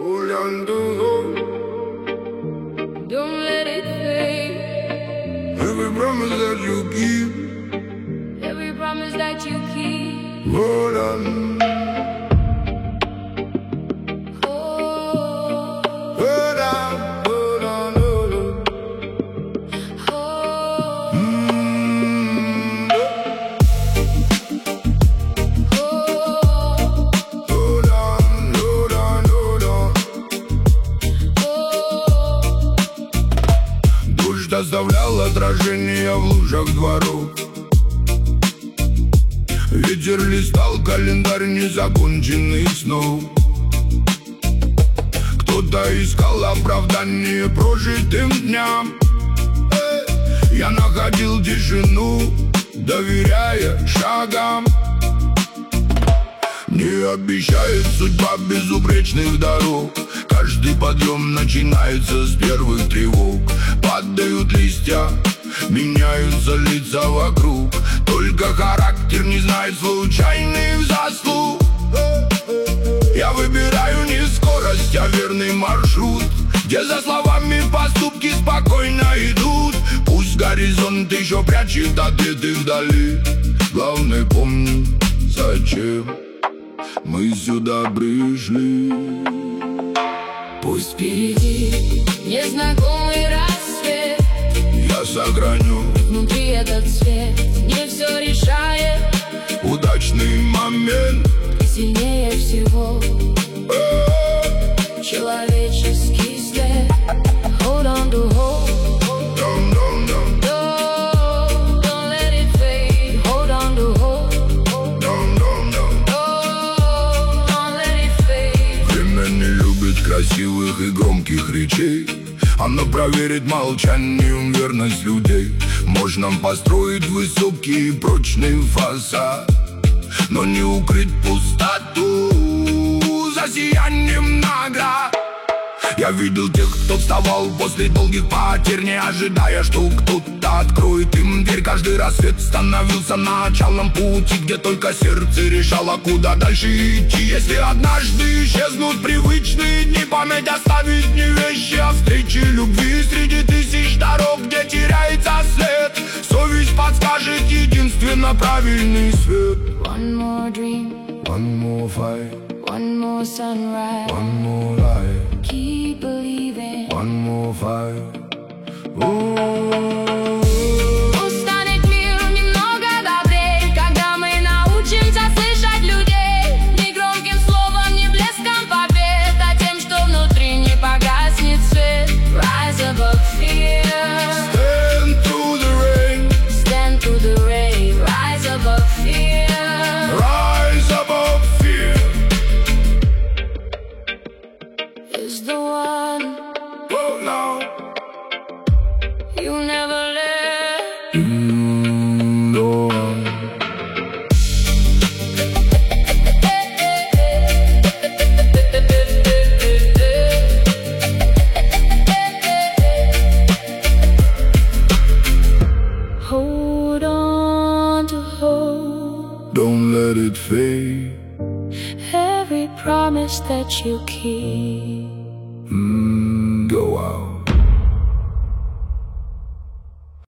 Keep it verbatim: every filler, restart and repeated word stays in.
Hold on to hope. Don't let it fade. Every promise that you keep, Every promise that you keep. hold on. Hold, Hold on, hold on, hold on. hold, Mm, hold, Hold on, hold on, hold on. hold. Дождь оставлял отражение в лужах дворов. Ветер листал календарь незаконченных снов. Кто-то искал оправдание прожитым дням. Э, Я находил тишину, доверяя шагам. Не обещает судьба безупречных дорог. Каждый подъем начинается с первых тревог. Падают листья, меняются лица вокруг. Только характер не знает случайных заслуг. Я выбираю не скорость, а верный маршрут, где за словами поступки спокойно идут. Пусть горизонт еще прячет ответы вдали. Главное помни, зачем мы сюда пришли. Пусть впереди незнакомый рассвет, Я сохраню внутри этот свет не все решает. удачный момент. Сильнее всего человеческий след. Hold on to hope. Дам, дам, дам, Don't, don't let it fade. Hold on to hope. дам, дам, дам. Don't, don't let it fade. Время не любит красивых и громких речей. Оно проверит молчанием верность людей. Можно построить высокий и прочный фасад, но не укрыть пустоту за сиянием наград. Я видел тех, кто вставал после долгих потерь, не ожидая, что кто-то откроет им дверь. Каждый рассвет становился началом пути, где только сердце решало, куда дальше идти. Если однажды исчезнут привычные дни, память оставит не вещи, а встречи любви среди тысяч дорог, где теряется след. Совесть подскажет единственно правильный свет. One more dream, One more fight, one more sunrise. one more life, Keep believing. one more fight. Ooh. Пусть станет мир немного добрее, когда мы научимся слышать людей. Не громким словом, не блеском побед, а тем, что внутри не погаснет свет. Rise above fear. Stand through the rain, Stand through the rain. Rise above fear. rise above fear. Is the one Oh no. you never let. Mm, no. Hold on to hope. Don't let it fade. Every promise that you keep. Mm, go out.